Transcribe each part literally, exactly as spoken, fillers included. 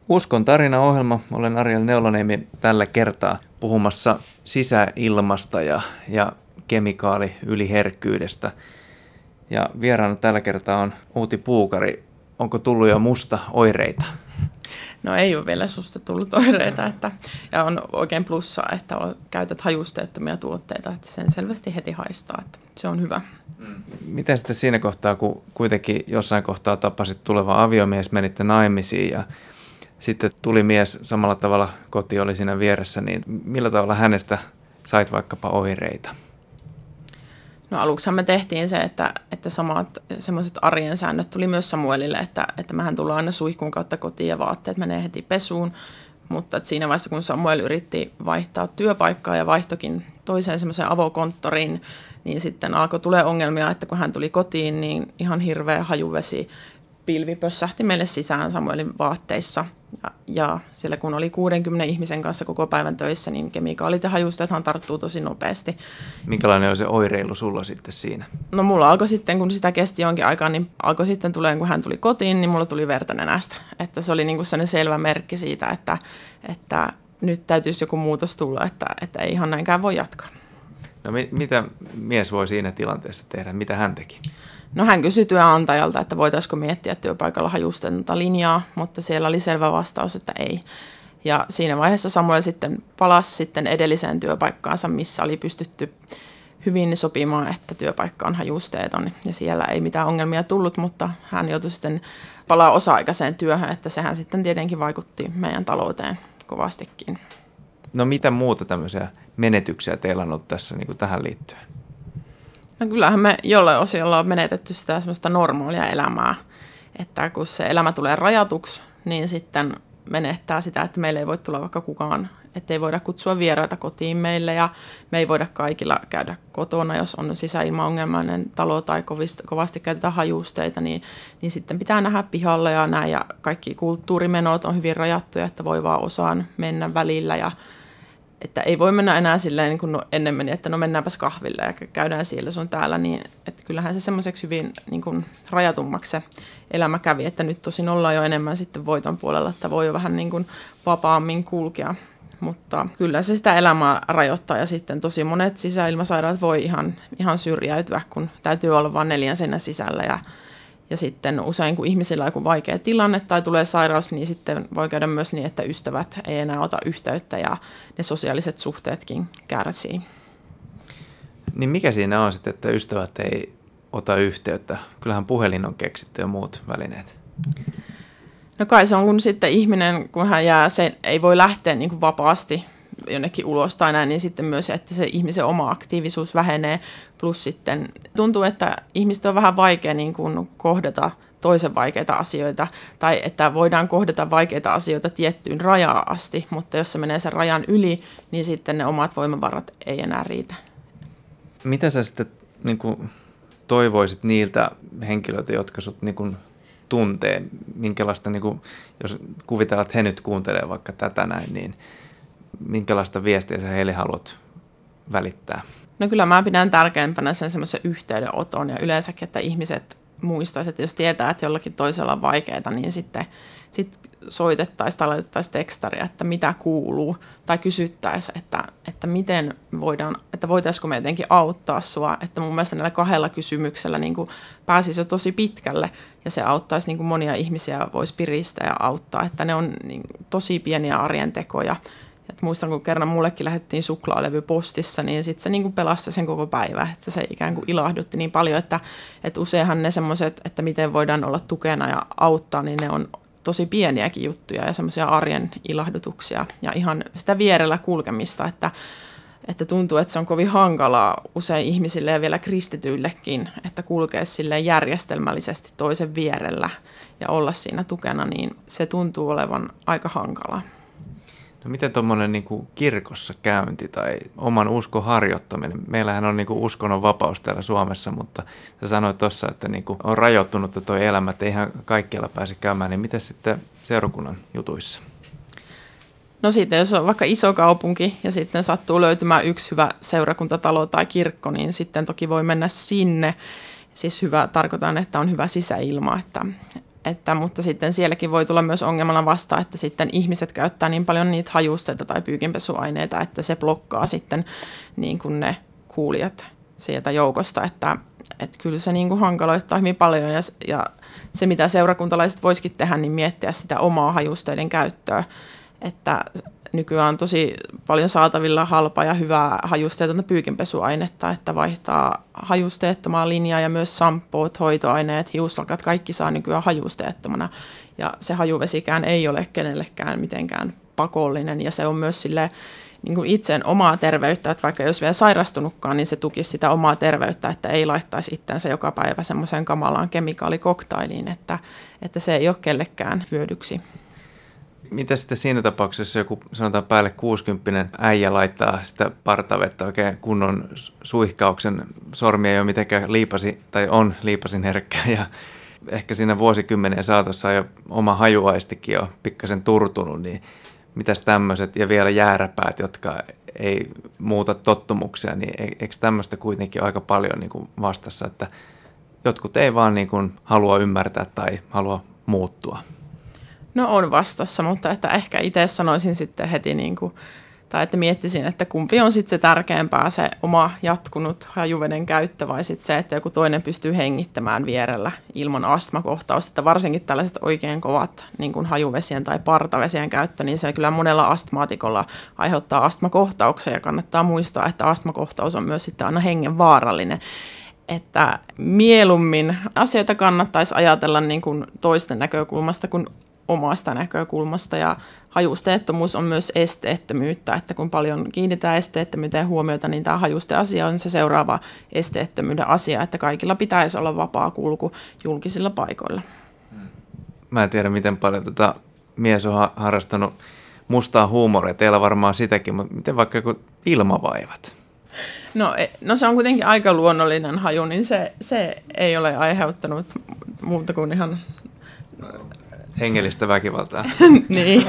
Uskon tarina-ohjelma. Olen Ariel Neuloniemi tällä kertaa puhumassa sisäilmasta ja, ja kemikaaliyliherkkyydestä. Ja vieraana tällä kertaa on Outi Puukari. Onko tullut jo musta oireita? No ei ole vielä susta tullut oireita, että, ja on oikein plussaa, että käytät hajusteettomia tuotteita, että sen selvästi heti haistaa, että se on hyvä. Miten sitten siinä kohtaa, kun kuitenkin jossain kohtaa tapasit tuleva aviomies, menitte naimisiin ja sitten tuli mies samalla tavalla, koti oli siinä vieressä, niin millä tavalla hänestä sait vaikkapa oireita? No aluksihan me tehtiin se, että, että samat semmoiset arjen säännöt tuli myös Samuelille, että, että mehän tullaan aina suihkun kautta kotiin ja vaatteet menee heti pesuun. Mutta että siinä vaiheessa, kun Samuel yritti vaihtaa työpaikkaa ja vaihtokin toiseen semmoiseen avokonttoriin, niin sitten alkoi tulee ongelmia, että kun hän tuli kotiin, niin ihan hirveä hajuvesi pilvi pössähti meille sisään Samuelin vaatteissa. Ja, ja siellä kun oli kuudenkymmenen ihmisen kanssa koko päivän töissä, niin kemikaalit ja hajusteethan tarttuu tosi nopeasti. Minkälainen on se oireilu sulla sitten siinä? No mulla alkoi sitten, kun sitä kesti jonkin aikaa, niin alkoi sitten tulee, kun hän tuli kotiin, niin mulla tuli verta nenästä. Että se oli niin kuin sellainen selvä merkki siitä, että, että nyt täytyisi joku muutos tulla, että, että ei ihan näinkään voi jatkaa. No mi- mitä mies voi siinä tilanteessa tehdä? Mitä hän teki? No hän kysyi työnantajalta, että voitaisiko miettiä työpaikalla hajusteetonta linjaa, mutta siellä oli selvä vastaus, että ei. Ja siinä vaiheessa Samuel sitten palasi sitten edelliseen työpaikkaansa, missä oli pystytty hyvin sopimaan, että työpaikka on hajusteeton. Ja siellä ei mitään ongelmia tullut, mutta hän joutui sitten palaa osa-aikaiseen työhön, että sehän sitten tietenkin vaikutti meidän talouteen kovastikin. No mitä muuta tämmöisiä menetyksiä teillä on ollut tässä niin kuin tähän liittyen? No kyllähän me jollain osiolla on menetetty sitä semmoista normaalia elämää, että kun se elämä tulee rajatuksi, niin sitten menettää sitä, että meille ei voi tulla vaikka kukaan, että ei voida kutsua vieraita kotiin meille ja me ei voida kaikilla käydä kotona, jos on sisäilmaongelmainen talo tai kovasti, kovasti käytetään hajusteita, niin, niin sitten pitää nähdä pihalle ja näin ja kaikki kulttuurimenot on hyvin rajattuja, että voi vaan osaan mennä välillä ja että ei voi mennä enää silleen niin kuin no ennen meni, että no mennäänpäs kahville ja käydään siellä sun täällä, niin että kyllähän se semmoiseksi hyvin niin kuin rajatummaksi se elämä kävi, että nyt tosin ollaan jo enemmän sitten voiton puolella, että voi jo vähän niin kuin vapaammin kulkea, mutta kyllä se sitä elämää rajoittaa ja sitten tosi monet sisäilmasairaat voi ihan, ihan syrjäytyä, kun täytyy olla vain neljän seinän sisällä ja Ja sitten usein, kun ihmisillä on joku vaikea tilanne tai tulee sairaus, niin sitten voi käydä myös niin, että ystävät ei enää ota yhteyttä ja ne sosiaaliset suhteetkin kärsii. Niin mikä siinä on sitten, että ystävät ei ota yhteyttä? Kyllähän puhelin on keksitty ja muut välineet. No kai se on, kun sitten ihminen, kun hän jää, se ei voi lähteä niin kuin vapaasti jonnekin ulos tai näin, niin sitten myös, että se ihmisen oma aktiivisuus vähenee. Plus sitten tuntuu, että ihmiset on vähän vaikea niin kuin kohdata toisen vaikeita asioita, tai että voidaan kohdata vaikeita asioita tiettyyn rajaan asti, mutta jos se menee sen rajan yli, niin sitten ne omat voimavarat ei enää riitä. Mitä sä sitten niin kuin toivoisit niiltä henkilöiltä, jotka sut niin kuin tuntee, minkälaista, niin kuin, jos kuvitellaan, että he nyt kuuntelee vaikka tätä näin, niin minkälaista viestiä sä heille haluat välittää? No kyllä mä pidän tärkeimpänä sen semmoisen yhteydenoton ja yleensäkin, että ihmiset muistaisivat, että jos tietää, että jollakin toisella on vaikeaa, niin sitten sit soitettaisiin tai laitettaisiin tekstaria, että mitä kuuluu, tai kysyttäisiin, että, että miten voidaan, että voitaisiinko me jotenkin auttaa sua, että mun mielestä näillä kahdella kysymyksellä niin kuin pääsisi jo tosi pitkälle, ja se auttaisi niin kuin monia ihmisiä, voisi piristää ja auttaa, että ne on niin, tosi pieniä arjen tekoja. Et muistan, kun kerran mullekin lähetettiin suklaalevy postissa, niin sitten se niinku pelasti sen koko päivä. Että se ikään kuin ilahdutti niin paljon, että, että useinhan ne semmoiset, että miten voidaan olla tukena ja auttaa, niin ne on tosi pieniäkin juttuja ja semmoisia arjen ilahdutuksia. Ja ihan sitä vierellä kulkemista, että, että tuntuu, että se on kovin hankalaa usein ihmisille ja vielä kristityillekin, että kulkee silleen järjestelmällisesti toisen vierellä ja olla siinä tukena, niin se tuntuu olevan aika hankalaa. No miten tuommoinen niin kuin kirkossa käynti tai oman uskon harjoittaminen? Meillähän on niin kuin uskonnon vapaus täällä Suomessa, mutta sä sanoit tuossa, että niin kuin on rajoittunut tuo elämä, että eihän kaikkialla pääse käymään. Niin miten sitten seurakunnan jutuissa? No sitten, jos on vaikka iso kaupunki ja sitten sattuu löytymään yksi hyvä seurakuntatalo tai kirkko, niin sitten toki voi mennä sinne. Siis hyvä, tarkoitan, että on hyvä sisäilma, että Että, mutta sitten sielläkin voi tulla myös ongelmana vastaan, että sitten ihmiset käyttää niin paljon niitä hajusteita tai pyykinpesuaineita, että se blokkaa sitten niin kuin ne kuulijat sieltä joukosta, että, että kyllä se niin kuin hankaloittaa hyvin paljon ja, ja se, mitä seurakuntalaiset voisikin tehdä, niin miettiä sitä omaa hajusteiden käyttöä, että nykyään on tosi paljon saatavilla halpaa ja hyvää hajusteetonta pyykinpesuainetta, että vaihtaa hajusteettomaa linjaa ja myös sampoot, hoitoaineet, hiuslakat, kaikki saa nykyään hajusteettomana. Ja se hajuvesikään ei ole kenellekään mitenkään pakollinen ja se on myös sille niin kuin itseen omaa terveyttä, että vaikka jos vielä sairastunutkaan, niin se tukisi sitä omaa terveyttä, että ei laittaisi itseänsä joka päivä semmoiseen kamalaan kemikaalikoktailiin, että, että se ei ole kellekään hyödyksi. Mitä sitten siinä tapauksessa joku sanotaan päälle kuusikymppinen äijä laittaa sitä partavettä oikein kunnon suihkauksen, sormi ei ole mitenkään liipasi tai on liipasin herkkää ja ehkä siinä vuosikymmenien saatossa jo oma hajuaistikin on pikkasen turtunut, niin mitäs tämmöiset ja vielä jääräpäät, jotka ei muuta tottumuksia, niin eikö tämmöistä kuitenkin aika paljon niin kuin vastassa, että jotkut ei vaan niin kuin halua ymmärtää tai halua muuttua? No on vastassa, mutta että ehkä itse sanoisin sitten heti, niin kuin, tai että miettisin, että kumpi on sitten se tärkeämpää, se oma jatkunut hajuveden käyttö vai sitten se, että joku toinen pystyy hengittämään vierellä ilman astmakohtausta. Että varsinkin tällaiset oikein kovat niin kuin hajuvesien tai partavesien käyttö, niin se kyllä monella astmaatikolla aiheuttaa astmakohtauksia ja kannattaa muistaa, että astmakohtaus on myös sitten aina hengenvaarallinen. Että mieluummin asioita kannattaisi ajatella niin kuin toisten näkökulmasta kuin omasta näkökulmasta ja hajusteettomuus on myös esteettömyyttä, että kun paljon kiinnitetään esteettömyyteen huomiota, niin tämä hajusteasia on se seuraava esteettömyyden asia, että kaikilla pitäisi olla vapaa kulku julkisilla paikoilla. Mä en tiedä, miten paljon tota mies on harrastanut mustaa huumoria, teillä varmaan sitäkin, mutta miten vaikka joku ilmavaivat? No, no se on kuitenkin aika luonnollinen haju, niin se, se ei ole aiheuttanut muuta kuin ihan hengellistä väkivaltaa. Niin.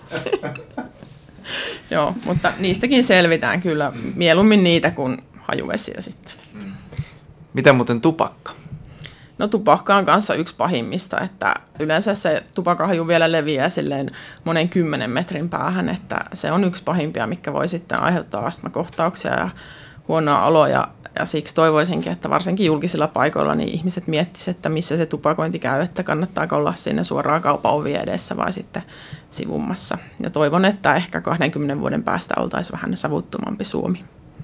Joo, mutta niistäkin selvitään kyllä mieluummin niitä kuin hajuvesiä sitten. Mm. Mitä muuten tupakka? No tupakka on kanssa yksi pahimmista, että yleensä se tupakanhaju vielä leviää silleen monen kymmenen metrin päähän, että se on yksi pahimpia, mikä voi sitten aiheuttaa astmakohtauksia ja huonoa oloa. Ja, ja siksi toivoisinkin, että varsinkin julkisilla paikoilla niin ihmiset miettisivät, että missä se tupakointi käy, että kannattaako olla sinne suoraan kaupan ovi edessä vai sitten sivummassa. Ja toivon, että ehkä kahdenkymmenen vuoden päästä oltaisiin vähän savuttomampi Suomi.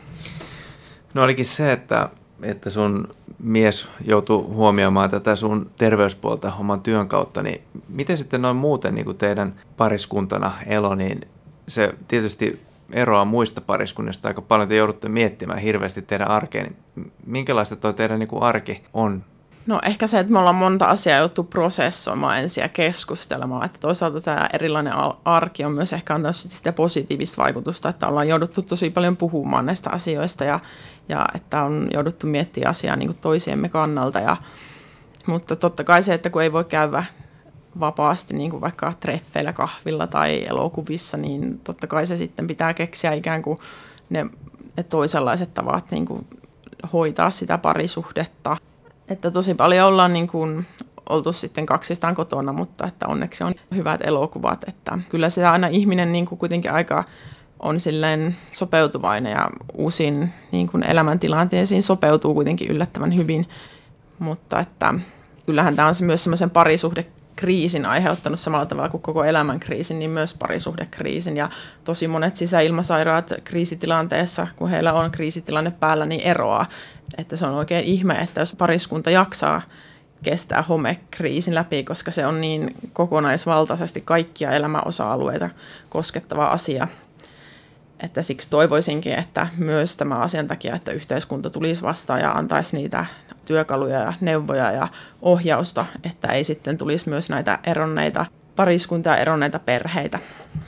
No olikin se, että, että sun mies joutuu huomioimaan tätä sun terveyspuolta oman työn kautta, niin miten sitten noin muuten niin kuin teidän pariskuntana elo, niin se tietysti eroaa muista pariskunnista aika paljon, te joudutte miettimään hirveästi teidän arkeen. Minkälaista tuo teidän niin kuin arki on? No ehkä se, että me ollaan monta asiaa joutu prosessoimaan ensin ja keskustelemaan. Että toisaalta tämä erilainen arki on myös ehkä antanut sitä positiivista vaikutusta, että ollaan jouduttu tosi paljon puhumaan näistä asioista ja, ja että on jouduttu miettimään asiaa niin kuin toisiemme kannalta. Ja, mutta totta kai se, että kun ei voi käydä vapaasti niin kuin vaikka treffeillä, kahvilla tai elokuvissa, niin totta kai se sitten pitää keksiä ikään kuin ne, ne toisenlaiset tavat niin kuin hoitaa sitä parisuhdetta. Että tosi paljon ollaan niin kuin oltu sitten kaksistaan kotona, mutta että onneksi on hyvät elokuvat. Että kyllä sitä aina ihminen niin kuin kuitenkin aika on silleen sopeutuvainen ja uusiin niin kuin elämäntilanteisiin sopeutuu kuitenkin yllättävän hyvin. Mutta että kyllähän tämä on myös semmoisen parisuhdekriisin aiheuttanut samalla tavalla kuin koko elämän kriisin, niin myös parisuhdekriisin. Ja tosi monet sisäilmasairaat kriisitilanteessa, kun heillä on kriisitilanne päällä, niin eroaa. Että se on oikein ihme, että jos pariskunta jaksaa kestää homekriisin läpi, koska se on niin kokonaisvaltaisesti kaikkia elämän osa-alueita koskettava asia. Että siksi toivoisinkin, että myös tämä asian takia, että yhteiskunta tulisi vastaan ja antaisi niitä työkaluja ja neuvoja ja ohjausta, että ei sitten tulisi myös näitä eronneita pariskuntia ja eronneita perheitä.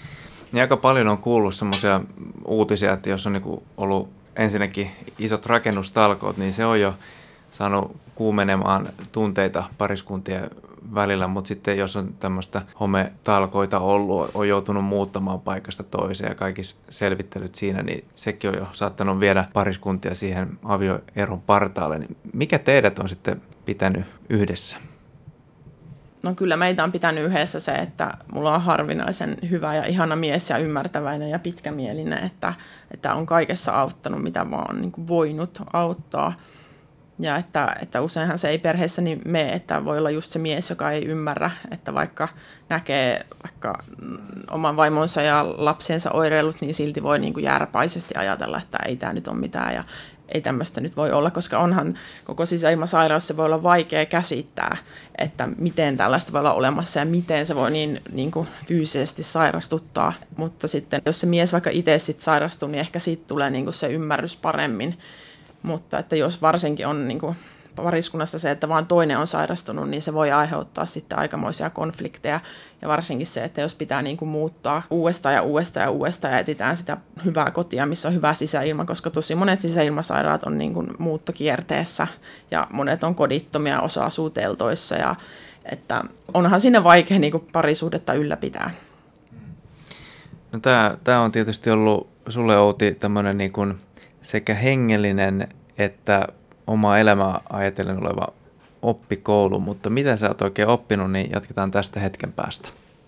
Ja aika paljon on kuullut semmoisia uutisia, että jos on niinku ollut ensinnäkin isot rakennustalkoot, niin se on jo saanut kuumenemaan tunteita pariskuntien välillä, mutta sitten jos on tämmöistä hometalkoita ollut, on joutunut muuttamaan paikasta toiseen ja kaikki selvittelyt siinä, niin sekin on jo saattanut viedä pariskuntia siihen avioeron partaalle. Mikä teidät on sitten pitänyt yhdessä? No kyllä meitä on pitänyt yhdessä se, että mulla on harvinaisen hyvä ja ihana mies ja ymmärtäväinen ja pitkämielinen, että, että on kaikessa auttanut, mitä vaan on niin kuin voinut auttaa. Ja että, että useinhan se ei perheessä niin mene, että voi olla just se mies, joka ei ymmärrä, että vaikka näkee vaikka oman vaimonsa ja lapsiensa oireilut, niin silti voi niin kuin jääräpäisesti ajatella, että ei tämä nyt ole mitään ja ei tämmöistä nyt voi olla, koska onhan koko sisäilmasairaus, se voi olla vaikea käsittää, että miten tällaista voi olla olemassa ja miten se voi niin, niin kuin fyysisesti sairastuttaa. Mutta sitten jos se mies vaikka itse sit sairastuu, niin ehkä siitä tulee niin kuin se ymmärrys paremmin. Mutta että jos varsinkin on niin kuin pariskunnassa se, että vaan toinen on sairastunut, niin se voi aiheuttaa sitten aikamoisia konflikteja. Ja varsinkin se, että jos pitää niin kuin muuttaa uudestaan ja uudestaan ja uudestaan ja etsitään sitä hyvää kotia, missä on hyvä sisäilma, koska tosi monet sisäilmasairaat on niin kuin muuttokierteessä ja monet on kodittomia, osa asuu teltoissa. Ja että onhan siinä vaikea niin kuin parisuhdetta ylläpitää. No tämä, tämä on tietysti ollut sulle, Outi, tämmöinen niin kuin sekä hengellinen että omaa elämää ajatellen oleva oppikoulu, mutta mitä sä oot oikein oppinut, niin jatketaan tästä hetken päästä.